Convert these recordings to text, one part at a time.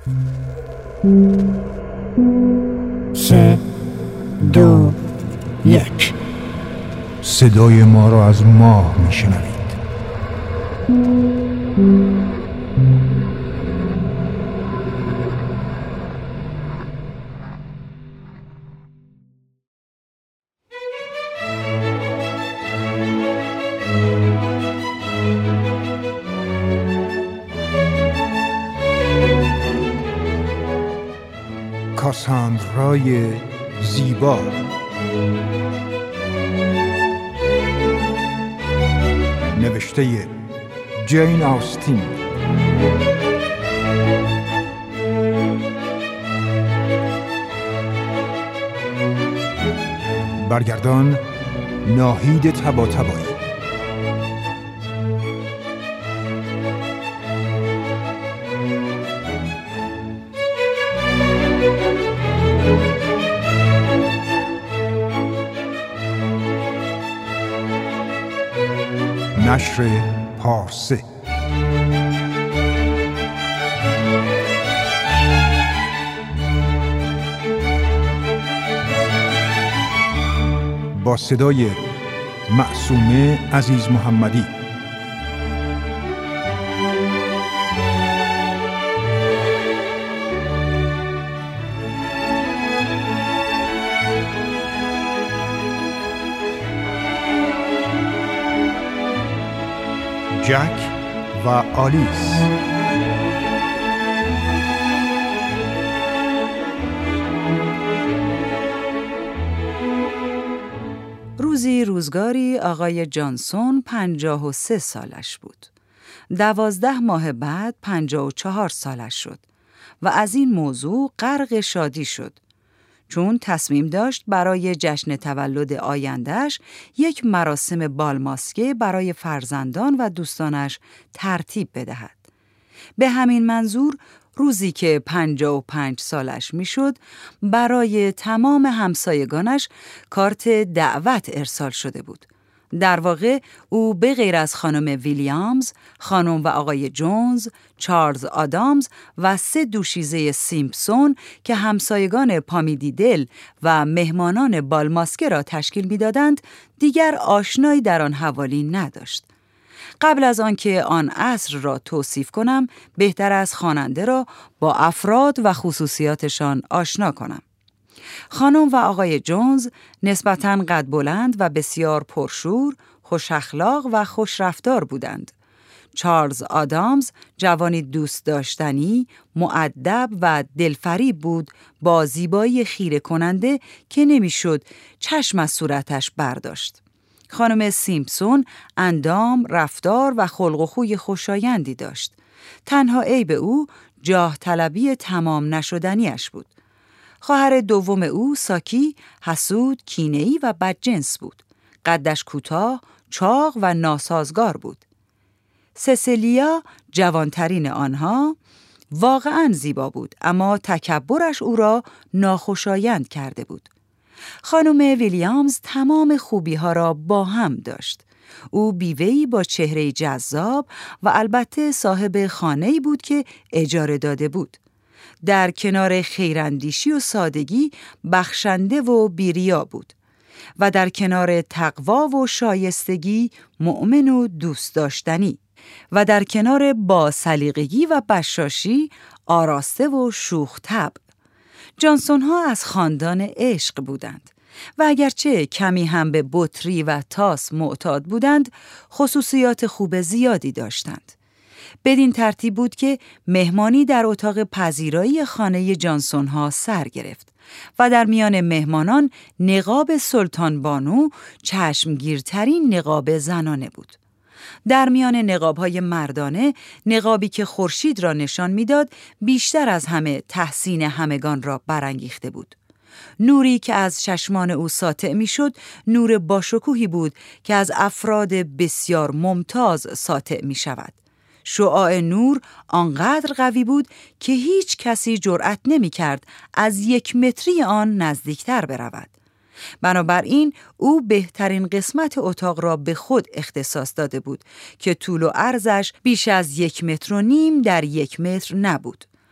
3 2 1. صدای ما را از ماه میشنوید. کاساندرای زیبا. نوشته جین آستین. برگردان ناهید طباطبایی. نشر پارسه. با صدای معصومه عزیز محمدی. جک و آلیس. روزگاری آقای جانسون 53 سالش بود. 12 ماه بعد 54 سالش شد و از این موضوع غرق شادی شد، چون تصمیم داشت برای جشن تولد آیندهش یک مراسم بالماسکه برای فرزندان و دوستانش ترتیب بدهد. به همین منظور روزی که 55 سالش میشد، برای تمام همسایگانش کارت دعوت ارسال شده بود. در واقع او به غیر از خانم ویلیامز، خانم و آقای جونز، چارلز آدامز و 3 دوشیزه سیمپسون که همسایگان پامیدیدل و مهمانان بالماسکه را تشکیل می‌دادند، دیگر آشنایی در آن حوالی نداشت. قبل از آنکه آن عصر را توصیف کنم، بهتر از خواننده را با افراد و خصوصیاتشان آشنا کنم. خانم و آقای جونز نسبتاً قد بلند و بسیار پرشور، خوش اخلاق و خوش رفتار بودند. چارلز آدامز جوانی دوست داشتنی، مؤدب و دلفریب بود، با زیبایی خیره کننده که نمیشد چشم از صورتش برداشت. خانم سیمپسون اندام، رفتار و خلق و خوی خوشایندی داشت. تنها عیب او جاه طلبی تمام نشدنیش بود. خواهر دوم او ساکی حسود، کینه‌ای و بدجنس بود. قدش کوتاه، چاق و ناسازگار بود. سسیلیا جوانترین آنها واقعاً زیبا بود، اما تکبرش او را ناخوشایند کرده بود. خانم ویلیامز تمام خوبی‌ها را با هم داشت. او بیوه‌ای با چهره جذاب و البته صاحب خانه‌ای بود که اجاره داده بود. در کنار خیراندیشی و سادگی بخشنده و بی‌ریا بود و در کنار تقوا و شایستگی مؤمن و دوست داشتنی و در کنار باسلیقگی و بشاشی آراسته و شوخ طبع. جانسون ها از خاندان عشق بودند و اگرچه کمی هم به بطری و تاس معتاد بودند، خصوصیات خوب زیادی داشتند. بدین ترتیب بود که مهمانی در اتاق پذیرایی خانه جانسون ها سر گرفت و در میان مهمانان نقاب سلطان بانو چشمگیرترین نقاب زنانه بود. در میان نقاب‌های مردانه، نقابی که خورشید را نشان می‌داد بیشتر از همه تحسین همگان را برانگیخته بود. نوری که از چشمان او ساطع می‌شد، نور باشکوهی بود که از افراد بسیار ممتاز ساطع می‌شود. شعاع نور آنقدر قوی بود که هیچ کسی جرأت نمی‌کرد از 1 متری آن نزدیکتر برود. بنابراین او بهترین قسمت اتاق را به خود اختصاص داده بود که طول و عرضش بیش از 1.5 متر در 1 متر نبود.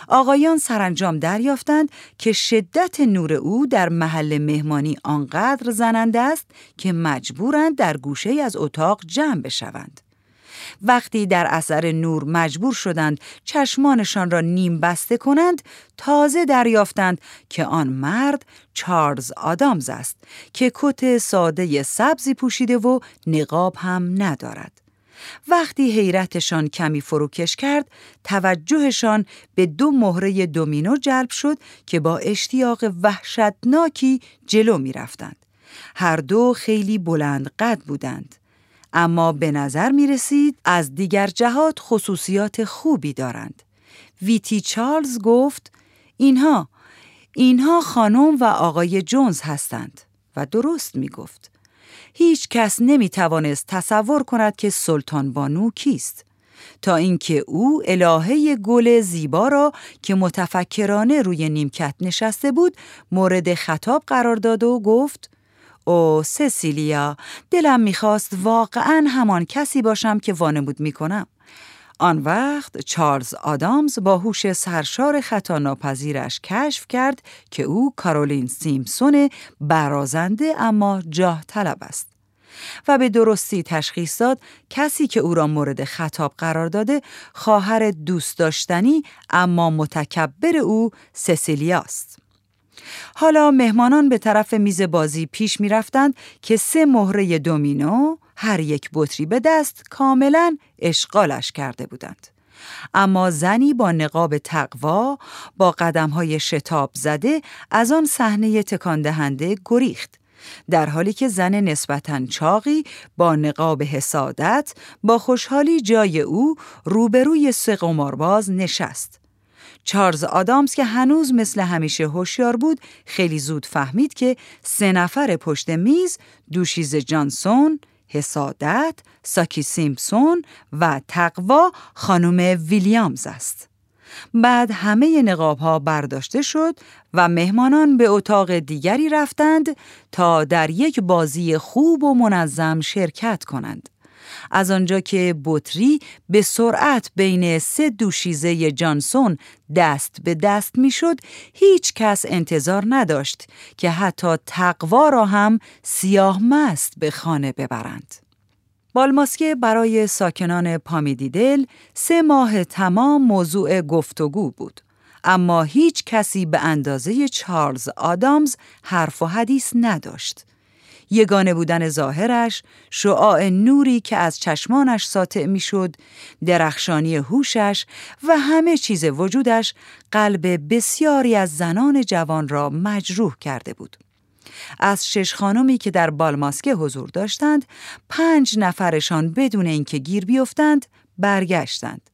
آقایان سرانجام دریافتند که شدت نور او در محل مهمانی آنقدر زننده است که مجبورند در گوشه از اتاق جمع بشوند. وقتی در اثر نور مجبور شدند چشمانشان را نیم بسته کنند، تازه دریافتند که آن مرد چارلز آدامز است که کت ساده سبزی پوشیده و نقاب هم ندارد. وقتی حیرتشان کمی فروکش کرد، توجهشان به 2 مهره دومینو جلب شد که با اشتیاق وحشتناکی جلو می رفتند. هر دو خیلی بلند قد بودند، اما به نظر می رسید از دیگر جهات خصوصیات خوبی دارند. ویتی چارلز گفت اینها خانم و آقای جونز هستند و درست می گفت. هیچ کس نمی توانست تصور کند که سلطان بانو کیست، تا اینکه او الهه گل زیبا را که متفکرانه روی نیمکت نشسته بود مورد خطاب قرار داد و گفت: او سسیلیا، دلم میخواست واقعاً همان کسی باشم که وانمود میکنم. آن وقت چارلز آدامز با هوش سرشار خطا ناپذیرش کشف کرد که او کارولین سیمپسون برازنده اما جاه طلب است و به درستی تشخیص داد کسی که او را مورد خطاب قرار داده خواهر دوست داشتنی اما متکبر او سسیلیا است. حالا مهمانان به طرف میز بازی پیش می رفتند که 3 مهره دومینو، هر یک بطری به دست، کاملاً اشغالش کرده بودند. اما زنی با نقاب تقوا با قدم‌های شتاب زده از آن صحنه تکان دهنده گریخت، در حالی که زن نسبتاً چاقی با نقاب حسادت با خوشحالی جای او روبروی 3 قمارباز نشست. چارلز آدامز که هنوز مثل همیشه هوشیار بود، خیلی زود فهمید که 3 نفر پشت میز دوشیزه جانسون، حسادت، ساکی سیمپسون و تقوا خانم ویلیامز است. بعد همه نقاب‌ها برداشته شد و مهمانان به اتاق دیگری رفتند تا در یک بازی خوب و منظم شرکت کنند. از آنجا که بطری به سرعت بین 3 دوشیزه جانسون دست به دست میشد، هیچ کس انتظار نداشت که حتی تقوا را هم سیاه مست به خانه ببرند. بالماسکه برای ساکنان پامیدیدل 3 ماه تمام موضوع گفتگو بود، اما هیچ کسی به اندازه چارلز آدامز حرف و حدیث نداشت. یگانه بودن ظاهرش، شعاع نوری که از چشمانش ساطع میشد، درخشانی هوشش و همه چیز وجودش قلب بسیاری از زنان جوان را مجروح کرده بود. از 6 خانمی که در بالماسکه حضور داشتند، 5 نفرشان بدون اینکه گیر بیفتند برگشتند.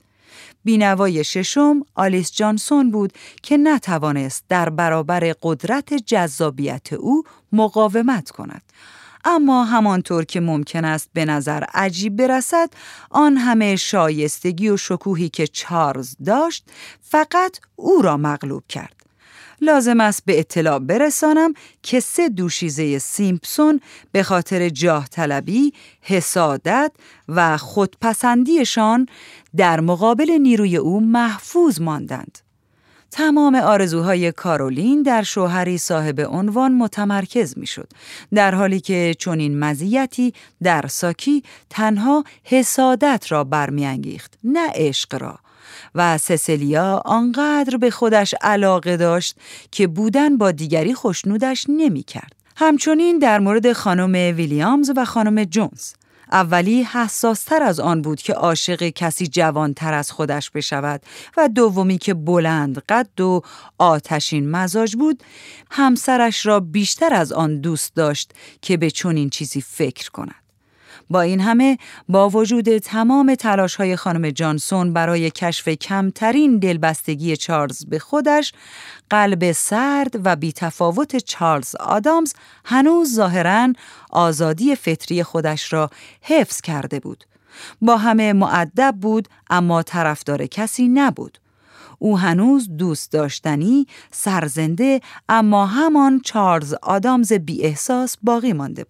بینوای 6م آلیس جانسون بود که نتوانست در برابر قدرت جذابیت او مقاومت کند. اما همانطور که ممکن است به نظر عجیب برسد، آن همه شایستگی و شکوهی که چارلز داشت فقط او را مغلوب کرد. لازم است به اطلاع برسانم که 3 دوشیزه سیمپسون به خاطر جاه طلبی، حسادت و خودپسندیشان در مقابل نیروی او محفوظ ماندند. تمام آرزوهای کارولین در شوهری صاحب عنوان متمرکز میشد، در حالی که چنین مزیتی در ساکی تنها حسادت را برمیانگیخت، نه عشق را. و سسیلیا آنقدر به خودش علاقه داشت که بودن با دیگری خوشنودش نمی کرد. همچنین در مورد خانم ویلیامز و خانم جونز. اولی حساستر از آن بود که عاشق کسی جوانتر از خودش بشود و دومی که بلند قد و آتشین مزاج بود، همسرش را بیشتر از آن دوست داشت که به چنین چیزی فکر کند. با این همه، با وجود تمام تلاش‌های خانم جانسون برای کشف کمترین دلبستگی چارلز به خودش، قلب سرد و بی‌تفاوت چارلز آدامز هنوز ظاهراً آزادی فطری خودش را حفظ کرده بود. با همه مؤدب بود، اما طرفدار کسی نبود. او هنوز دوست داشتنی، سرزنده، اما همان چارلز آدامز بی احساس باقی مانده بود.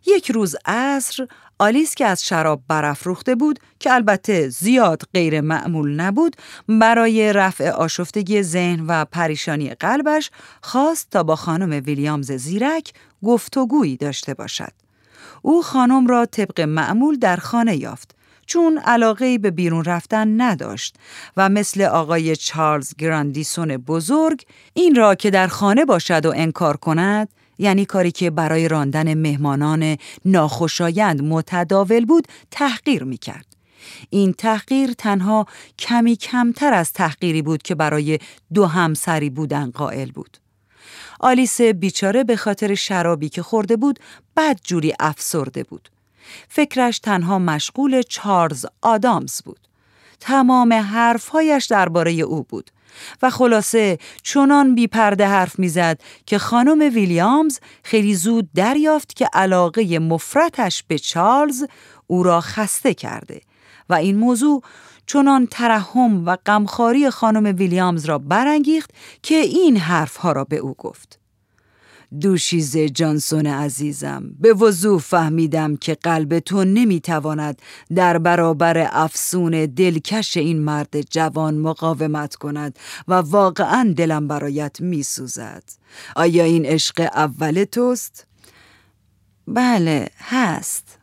یک روز عصر آلیس که از شراب برافروخته بود که البته زیاد غیر معمول نبود، برای رفع آشفتگی ذهن و پریشانی قلبش خواست تا با خانم ویلیامز زیرک گفتگویی داشته باشد. او خانم را طبق معمول در خانه یافت، چون علاقه‌ای به بیرون رفتن نداشت و مثل آقای چارلز گراندیسون بزرگ این را که در خانه باشد و انکار کند، یعنی کاری که برای راندن مهمانان ناخوشایند متداول بود، تحقیر می‌کرد. این تحقیر تنها کمی کمتر از تحقیری بود که برای دو همسری بودن قائل بود. آلیس بیچاره به خاطر شرابی که خورده بود بدجوری افسرده بود. فکرش تنها مشغول چارلز آدامز بود. تمام حرفهایش درباره او بود و خلاصه چنان بی پرده حرف میزد که خانم ویلیامز خیلی زود دریافت که علاقه مفرطش به چارلز او را خسته کرده و این موضوع چنان ترحم و غمخواری خانم ویلیامز را برانگیخت که این حرفها را به او گفت: دوشیزه جانسون عزیزم، به وضوح فهمیدم که قلب تو نمیتواند در برابر افسون دلکش این مرد جوان مقاومت کند و واقعاً دلم برایت میسوزد. آیا این عشق اول توست؟ بله، هست.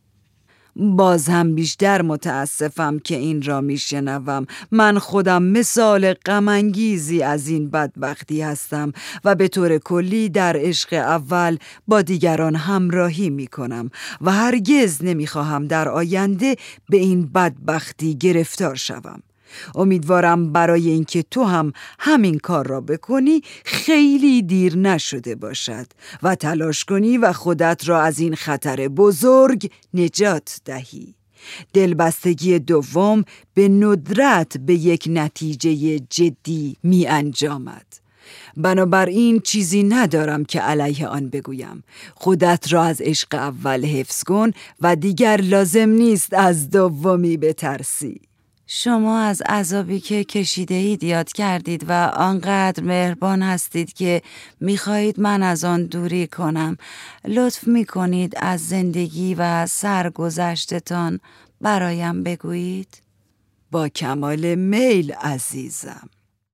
باز هم بیشتر متاسفم که این را میشنوم. من خودم مثال غم‌انگیزی از این بدبختی هستم و به طور کلی در عشق اول با دیگران همراهی میکنم و هرگز نمیخواهم در آینده به این بدبختی گرفتار شوم. امیدوارم برای اینکه تو هم همین کار را بکنی خیلی دیر نشده باشد و تلاش کنی و خودت را از این خطر بزرگ نجات دهی. دلبستگی دوم به ندرت به یک نتیجه جدی می انجامد. بنابراین چیزی ندارم که علیه آن بگویم. خودت را از عشق اول حفظ کن و دیگر لازم نیست از دومی بترسی. شما از عذابی که کشیده اید یاد کردید و آنقدر مهربان هستید که میخواهید من از آن دوری کنم. لطف میکنید از زندگی و سرگذشتتان برایم بگویید؟ با کمال میل عزیزم.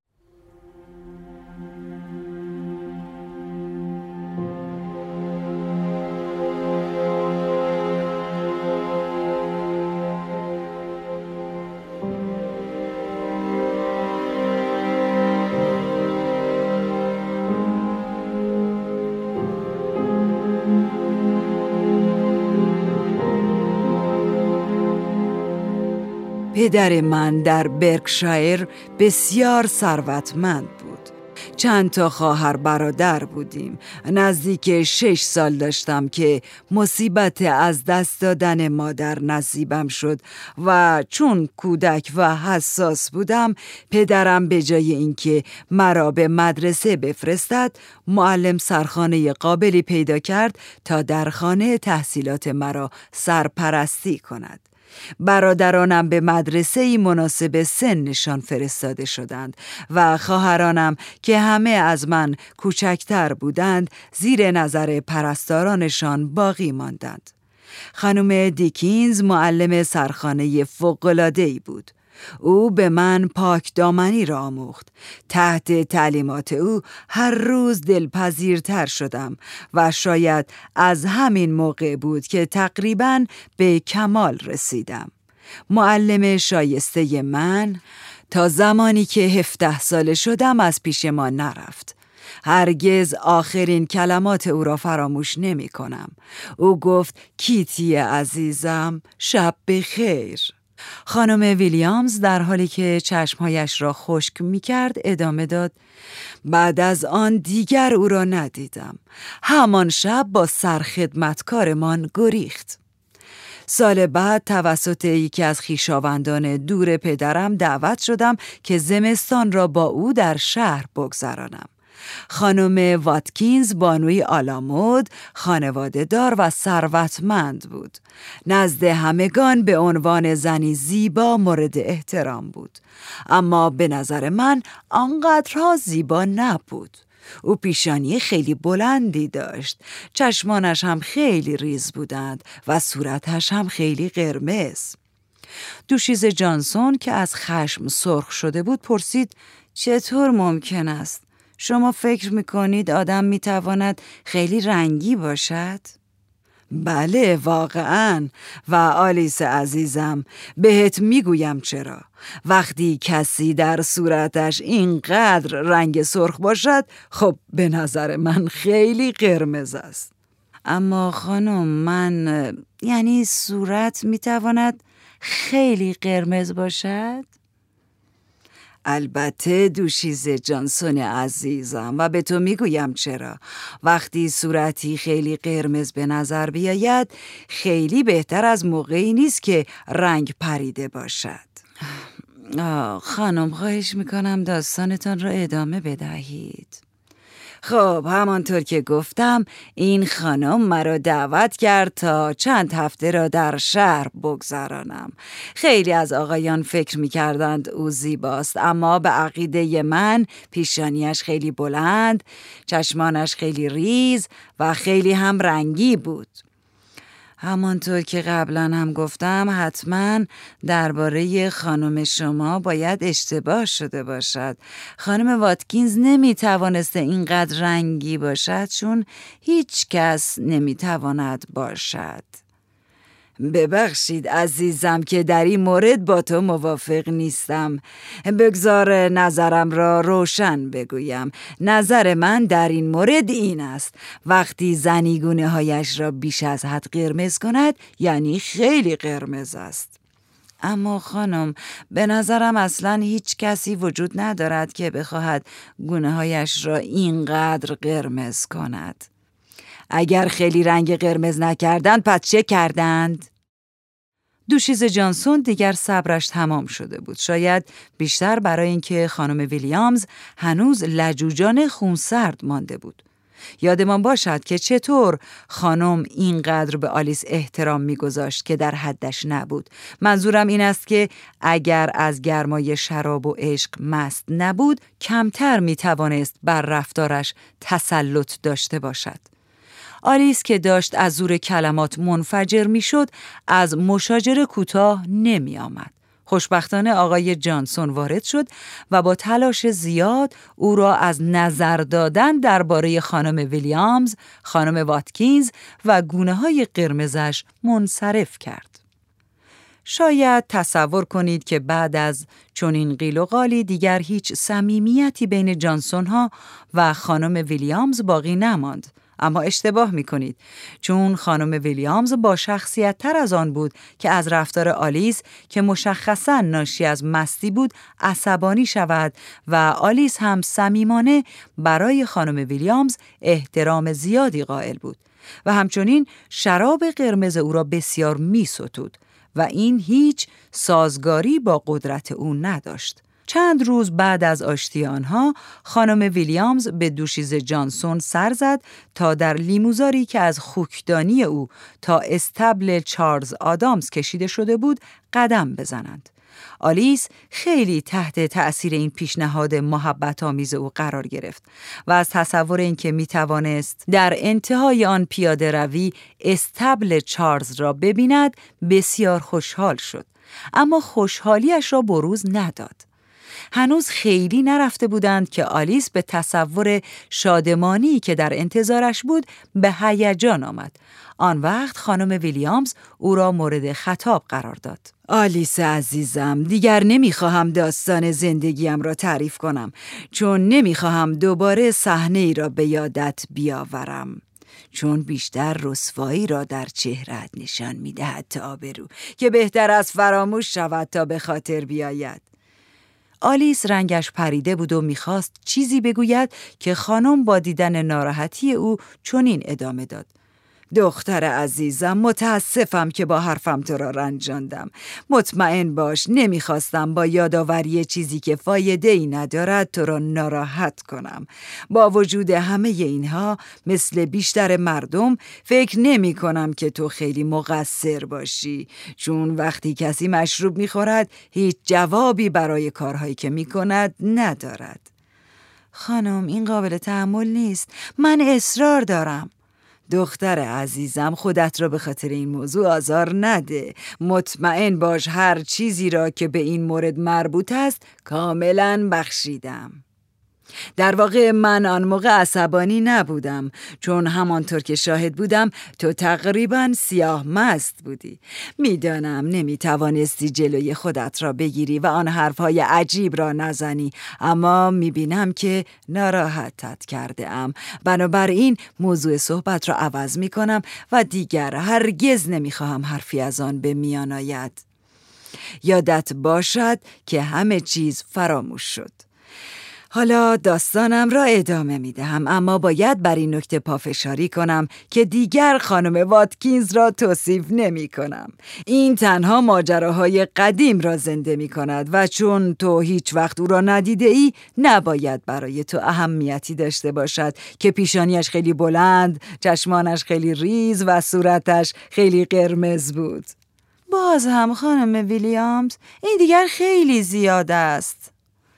پدر من در برکشایر بسیار ثروتمند بود. چند تا خواهر برادر بودیم. نزدیک 6 سال داشتم که مصیبت از دست دادن مادر نصیبم شد و چون کودک و حساس بودم، پدرم به جای اینکه مرا به مدرسه بفرستد، معلم سرخانه قابلی پیدا کرد تا در خانه تحصیلات مرا سرپرستی کند. برادرانم به مدرسه‌ای مناسب سنشان فرستاده شدند و خواهرانم که همه از من کوچکتر بودند زیر نظر پرستارانشان باقی ماندند. خانم دیکینز معلم سرخانه فوق‌العاده‌ای بود. او به من پاک دامنی را آموخت. تحت تعلیمات او هر روز دلپذیرتر شدم و شاید از همین موقع بود که تقریباً به کمال رسیدم. معلم شایسته من تا زمانی که 17 ساله شدم از پیش ما نرفت. هرگز آخرین کلمات او را فراموش نمی کنم. او گفت: کیتی عزیزم، شب بخیر. خانم ویلیامز در حالی که چشمهایش را خشک می کرد ادامه داد: بعد از آن دیگر او را ندیدم. همان شب با سرخدمتکارمان گریخت. سال بعد توسط یکی از خویشاوندان دور پدرم دعوت شدم که زمستان را با او در شهر بگذرانم. خانم واتکینز بانوی آلامود، خانواده دار و ثروتمند بود. نزد همگان به عنوان زنی زیبا مورد احترام بود، اما به نظر من آنقدرها زیبا نبود. او پیشانی خیلی بلندی داشت، چشمانش هم خیلی ریز بودند و صورتش هم خیلی قرمز. دوشیزه جانسون که از خشم سرخ شده بود پرسید: چطور ممکن است؟ شما فکر میکنید آدم میتواند خیلی رنگی باشد؟ بله واقعاً. و آلیس عزیزم، بهت میگویم چرا. وقتی کسی در صورتش اینقدر رنگ سرخ باشد، خب به نظر من خیلی قرمز است. اما خانم، من یعنی صورت میتواند خیلی قرمز باشد؟ البته دوشیزه جانسون عزیزم، و به تو میگویم چرا. وقتی صورتی خیلی قرمز به نظر بیاید، خیلی بهتر از موقعی نیست که رنگ پریده باشد. خانم، خواهش میکنم داستانتان را ادامه بدهید. خب همانطور که گفتم، این خانم مرا دعوت کرد تا چند هفته را در شهر بگذرانم. خیلی از آقایان فکر می‌کردند او زیباست، اما به عقیده من پیشانیش خیلی بلند، چشمانش خیلی ریز و خیلی هم رنگی بود. همانطور که قبلا هم گفتم، حتما درباره خانم شما باید اشتباه شده باشد. خانم واتکینز نمیتوانسته اینقدر رنگی باشد، چون هیچ کس نمیتواند باشد. ببخشید عزیزم که در این مورد با تو موافق نیستم. بگذار نظرم را روشن بگویم. نظر من در این مورد این است: وقتی زنی گونه هایش را بیش از حد قرمز کند، یعنی خیلی قرمز است. اما خانم، به نظرم اصلاً هیچ کسی وجود ندارد که بخواهد گونه هایش را اینقدر قرمز کند. اگر خیلی رنگ قرمز نکردند، پس چه کردند؟ دوشیزه جانسون دیگر صبرش تمام شده بود، شاید بیشتر برای اینکه خانم ویلیامز هنوز لجوجانه خونسرد مانده بود. یادمان باشد که چطور خانم اینقدر به آلیس احترام می‌گذاشت که در حدش نبود. منظورم این است که اگر از گرمای شراب و عشق مست نبود، کمتر می‌توانست بر رفتارش تسلط داشته باشد. آلیس که داشت از زور کلمات منفجر میشد، از مشاجره کوتاه نمی آمد. خوشبختانه آقای جانسون وارد شد و با تلاش زیاد او را از نظر دادن درباره خانم ویلیامز، خانم واتکینز و گونه‌های قرمزش منصرف کرد. شاید تصور کنید که بعد از چنین قیل و قالی دیگر هیچ صمیمیتی بین جانسون‌ها و خانم ویلیامز باقی نماند. اما اشتباه می‌کنید، چون خانم ویلیامز با شخصیت تر از آن بود که از رفتار آلیس که مشخصاً ناشی از مستی بود عصبانی شود و آلیس هم صمیمانه برای خانم ویلیامز احترام زیادی قائل بود و همچنین شراب قرمز او را بسیار می‌ستود و این هیچ سازگاری با قدرت او نداشت. چند روز بعد از آشتی آنها، خانم ویلیامز به دوشیزه جانسون سر زد تا در لیموزاری که از خوکدانی او تا استبل چارلز آدامز کشیده شده بود قدم بزنند. آلیس خیلی تحت تأثیر این پیشنهاد محبت آمیز او قرار گرفت و از تصور اینکه میتوانست در انتهای آن پیاده روی استبل چارلز را ببیند بسیار خوشحال شد، اما خوشحالیش را بروز نداد. هنوز خیلی نرفته بودند که آلیس به تصور شادمانی که در انتظارش بود به هیجان آمد. آن وقت خانم ویلیامز او را مورد خطاب قرار داد. آلیس عزیزم، دیگر نمیخواهم داستان زندگیم را تعریف کنم، چون نمیخواهم دوباره صحنه ای را به یادت بیاورم، چون بیشتر رسوایی را در چهره‌ات نشان میدهد تا آبرو، که بهتر از فراموش شود تا به خاطر بیاید. آلیس رنگش پریده بود و میخواست چیزی بگوید که خانم با دیدن ناراحتی او چنین ادامه داد: دختر عزیزم، متاسفم که با حرفم تو را رنجاندم. مطمئن باش نمیخواستم با یادآوری چیزی که فایده‌ای ندارد تو را ناراحت کنم. با وجود همه اینها، مثل بیشتر مردم فکر نمی کنم که تو خیلی مقصر باشی، چون وقتی کسی مشروب میخورد هیچ جوابی برای کارهایی که میکند ندارد. خانم این قابل تحمل نیست. من اصرار دارم. دختر عزیزم خودت را به خاطر این موضوع آزار نده. مطمئن باش هر چیزی را که به این مورد مربوط است کاملا بخشیدم. در واقع من آن موقع عصبانی نبودم، چون همانطور که شاهد بودم تو تقریباً سیاه مست بودی. میدانم نمیتوانستی جلوی خودت را بگیری و آن حرفهای عجیب را نزنی، اما میبینم که ناراحتت کرده ام. بنابراین موضوع صحبت را عوض میکنم و دیگر هرگز نمیخواهم حرفی از آن به میان آید. یادت باشد که همه چیز فراموش شد. حالا داستانم را ادامه می دهم، اما باید بر این نکته پافشاری کنم که دیگر خانم واتکینز را توصیف نمی کنم. این تنها ماجراهای قدیم را زنده می کند و چون تو هیچ وقت او را ندیده ای نباید برای تو اهمیتی داشته باشد که پیشانیش خیلی بلند، چشمانش خیلی ریز و صورتش خیلی قرمز بود. باز هم خانم ویلیامز، این دیگر خیلی زیاد است.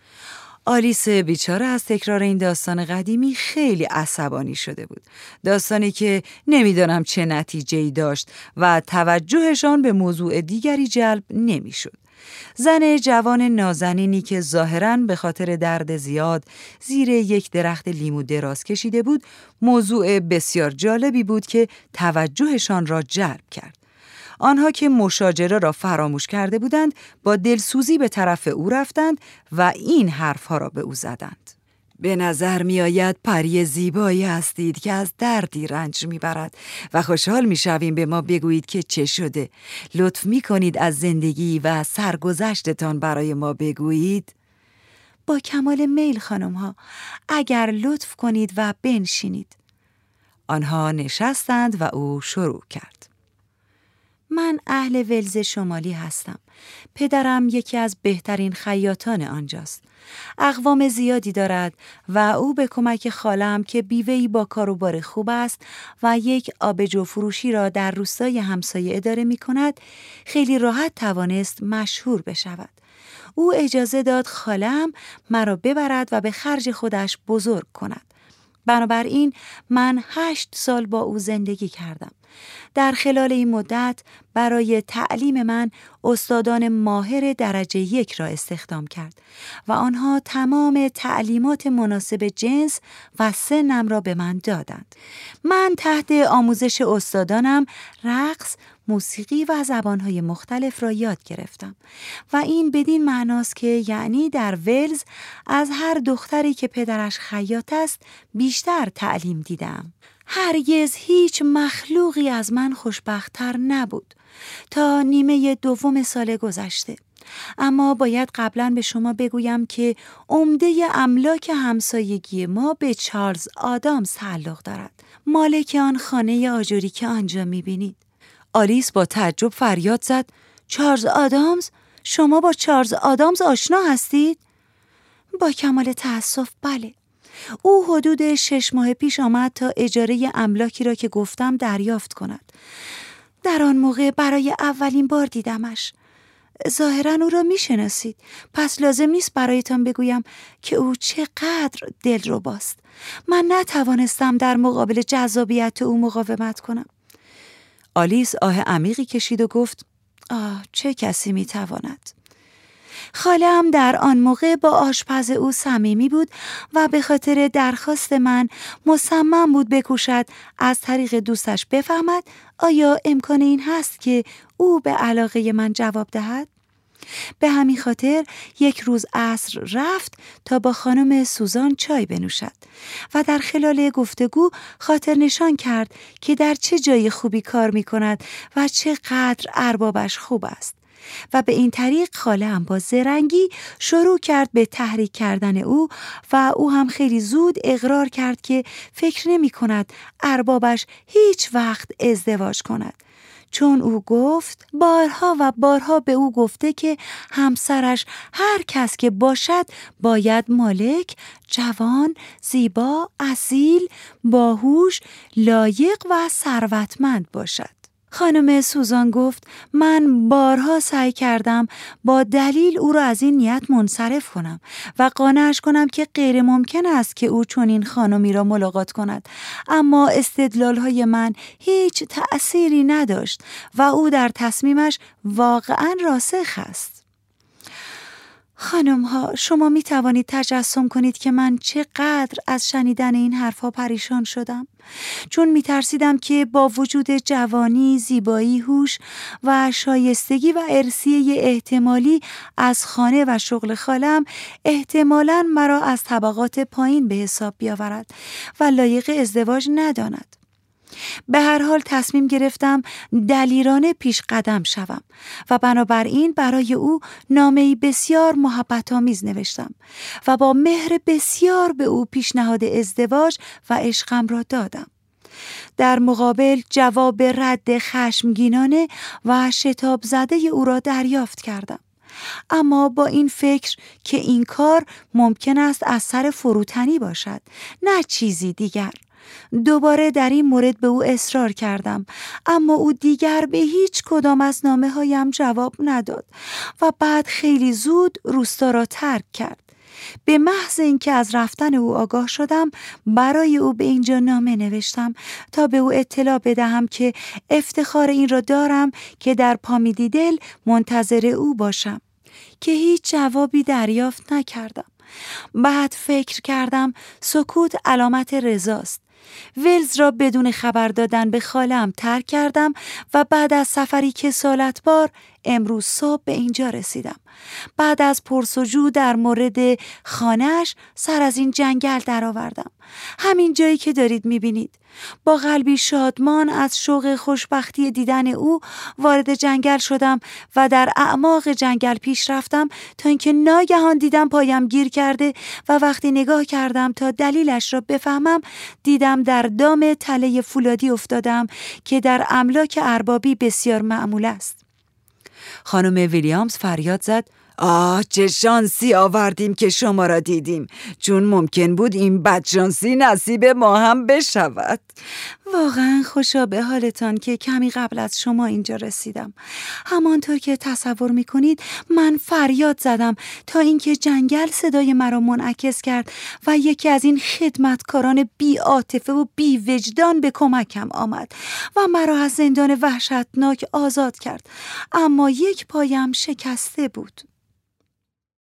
آلیس بیچاره از تکرار این داستان قدیمی خیلی عصبانی شده بود. داستانی که نمیدانم چه نتیجه‌ای داشت و توجهشان به موضوع دیگری جلب نمیشد. زن جوان نازنینی که ظاهراً به خاطر درد زیاد زیر یک درخت لیمو دراز کشیده بود، موضوع بسیار جالبی بود که توجهشان را جلب کرد. آنها که مشاجره را فراموش کرده بودند با دلسوزی به طرف او رفتند و این حرفها را به او زدند. به نظر می آید پری زیبایی هستید که از دردی رنج می برد و خوشحال می شویم به ما بگویید که چه شده. لطف می کنید از زندگی و سرگذشتتان برای ما بگویید؟ با کمال میل خانم ها، اگر لطف کنید و بنشینید. آنها نشستند و او شروع کرد. من اهل ولز شمالی هستم. پدرم یکی از بهترین خیاطان آنجاست. اقوام زیادی دارد و او به کمک خالم که بیوه‌ای با کاروبار خوب است و یک آبجو فروشی را در روستای همسایه اداره می کند، خیلی راحت توانست مشهور بشود. او اجازه داد خالم مرا ببرد و به خرج خودش بزرگ کند. بنابراین من 8 سال با او زندگی کردم. در خلال این مدت برای تعلیم من استادان ماهر درجه 1 را استخدام کرد و آنها تمام تعلیمات مناسب جنس و سنم را به من دادند. من تحت آموزش استادانم رقص، موسیقی و زبانهای مختلف را یاد گرفتم و این بدین معناست که یعنی در ولز از هر دختری که پدرش خیاط است بیشتر تعلیم دیدم. هرگز هیچ مخلوقی از من خوشبخت‌تر نبود تا نیمه دوم سال گذشته. اما باید قبلا به شما بگویم که عمده املاک همسایگی ما به چارلز آدامز تعلق دارد، مالک آن خانه آجری که آنجا می‌بینید. آلیس با تعجب فریاد زد: چارلز آدامز؟ شما با چارلز آدامز آشنا هستید؟ با کمال تأسف بله. او حدود 6 ماه پیش آمد تا اجاره املاکی را که گفتم دریافت کند. در آن موقع برای اولین بار دیدمش. ظاهراً او را میشناسید، پس لازم نیست برایتان بگویم که او چقدر دلرباست. من نتوانستم در مقابل جذابیت او مقاومت کنم. آلیس آه عمیقی کشید و گفت: چه کسی میتواند؟ خاله‌ام در آن موقع با آشپز او صمیمی بود و به خاطر درخواست من مصمم بود بکوشد از طریق دوستش بفهمد آیا امکان این هست که او به علاقه من جواب دهد. به همین خاطر یک روز عصر رفت تا با خانم سوزان چای بنوشد و در خلال گفتگو خاطر نشان کرد که در چه جای خوبی کار می کند و چقدر اربابش خوب است. و به این طریق خاله‌ام با زرنگی شروع کرد به تحریک کردن او و او هم خیلی زود اقرار کرد که فکر نمی کند اربابش هیچ وقت ازدواج کند، چون او گفت بارها و بارها به او گفته که همسرش هر کس که باشد باید مالک، جوان، زیبا، اصیل، باهوش، لایق و ثروتمند باشد. خانم سوزان گفت من بارها سعی کردم با دلیل او را از این نیت منصرف کنم و قانعش کنم که غیر ممکن است که او چنین خانمی را ملاقات کند، اما استدلال‌های من هیچ تأثیری نداشت و او در تصمیمش واقعاً راسخ است. خانم ها، شما می توانید تجسم کنید که من چقدر از شنیدن این حرفا پریشان شدم، چون می ترسیدم که با وجود جوانی، زیبایی، هوش و شایستگی و ارثیه احتمالی از خانه و شغل خالم احتمالاً مرا از طبقات پایین به حساب بیاورد و لایق ازدواج نداند. به هر حال تصمیم گرفتم دلیرانه پیش قدم شوم و بنابراین برای او نامه‌ای بسیار محبت‌آمیز نوشتم و با مهر بسیار به او پیشنهاد ازدواج و عشقم را دادم. در مقابل جواب رد خشمگینانه و شتاب زده او را دریافت کردم، اما با این فکر که این کار ممکن است از سر فروتنی باشد، نه چیزی دیگر. دوباره در این مورد به او اصرار کردم، اما او دیگر به هیچ کدام از نامه‌هایم جواب نداد و بعد خیلی زود روستا را ترک کرد. به محض اینکه از رفتن او آگاه شدم، برای او به اینجا نامه نوشتم تا به او اطلاع بدهم که افتخار این را دارم که در پامیدیدل منتظر او باشم، که هیچ جوابی دریافت نکردم. بعد فکر کردم سکوت علامت رضاست. ولز را بدون خبر دادن به خاله‌ام ترک کردم و بعد از سفری کسالتبار امروز صبح به اینجا رسیدم. بعد از پرس‌وجو در مورد خانه‌اش سر از این جنگل درآوردم. همین جایی که دارید می‌بینید. با قلبی شادمان از شوق خوشبختی دیدن او وارد جنگل شدم و در اعماق جنگل پیش رفتم تا اینکه ناگهان دیدم پایم گیر کرده و وقتی نگاه کردم تا دلیلش را بفهمم، دیدم در دام تله فولادی افتادم که در املاک اربابی بسیار معمول است. خانم ویلیامز فریاد زد: چه شانسی آوردیم که شما را دیدیم، چون ممکن بود این بدشانسی نصیب ما هم بشود. واقعا خوشا به حالتان که کمی قبل از شما اینجا رسیدم. همانطور که تصور میکنید من فریاد زدم تا اینکه جنگل صدای مرا منعکس کرد و یکی از این خدمتکاران بی عاطفه و بی وجدان به کمکم آمد و مرا از زندان وحشتناک آزاد کرد، اما یک پایم شکسته بود.